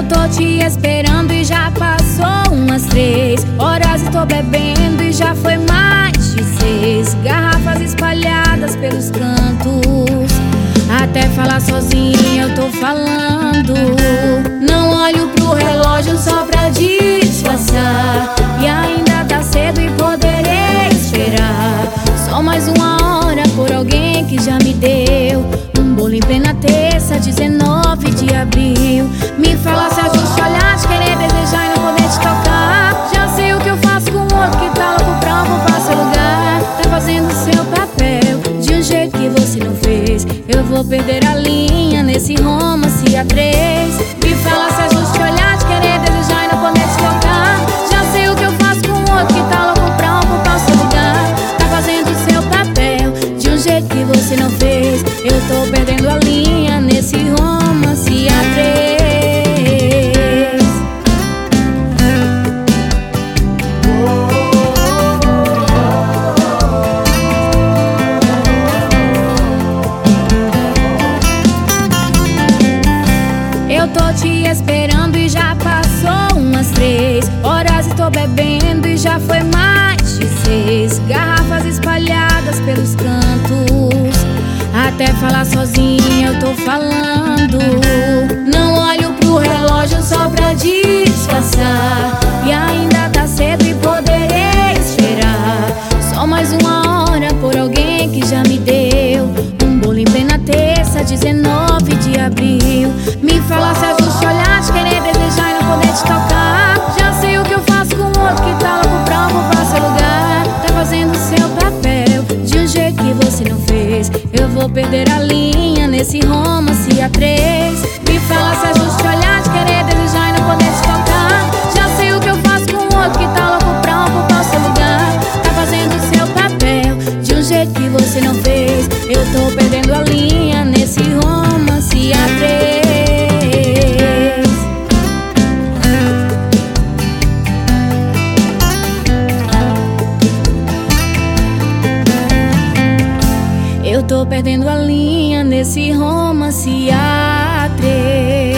tô te esperando e já passou umas 3 horas e tô bebendo e já foi mais de 6 garrafas espalhadas pelos cantos. Até falar sozinha eu tô falando. Não olho pro relógio só pra disfarçar, e ainda tá cedo e poderei esperar só mais uma hora por alguém que já me deu um bolo em plena terça, 19 de abril. Me fala se ajuste olhar, de querer desejar e não poder te tocar. Já sei o que eu faço com o outro que tá louco pra ocupar seu lugar. Tá fazendo seu papel de um jeito que você não fez. Eu vou perder a linha nesse romance a 3. Me fala se ajuste olhar, de querer desejar e não poder te tocar. Já sei o que eu faço com o outro que tá louco pra ocupar seu lugar. Tá fazendo seu papel de um jeito que você não fez. Eu tô perdendo a linha nesse romance a 3. Eu tô te esperando e já passou umas 3 horas e tô bebendo e já foi mais de 6 garrafas espalhadas pelos cantos. Até falar sozinha eu tô falando. Não olho pro relógio só pra disfarçar, e ainda tá cedo e poderei esperar só mais uma hora por alguém que já me deu um bolo em plena terça, 19 de abril. Me fala se ajuste olhar, de querer desejar e não poder te tocar. Já sei o que eu faço com o outro que tá louco pra ocupar seu lugar. Tá fazendo seu papel de um jeito que você não fez. Eu vou perder a linha nesse romance a 3. Me fala se ajuste olhar, de querer desejar e não poder te tocar. Já sei o que eu faço com o outro que tá louco pra ocupar seu lugar. Tá fazendo seu papel de um jeito que você não fez. Eu tô perdendo a linha nesse romance a 3. Eu tô perdendo a linha nesse romance a 3.